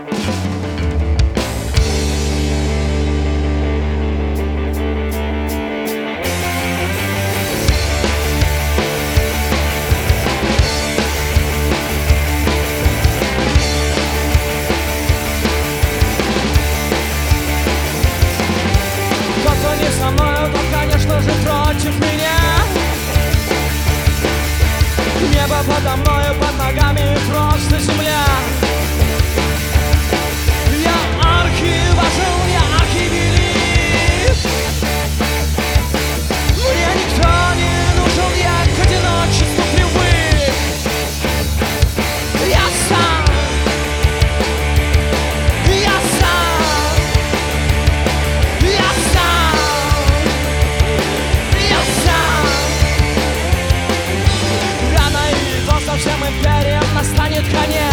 Против меня небо подо мною, под ногами просто земля. Я архиважил, я архивелик. Мне никто не нужен, я к одиночеству привык. Я сам, я сам, я сам. Рано или поздно всем империям настанет конец.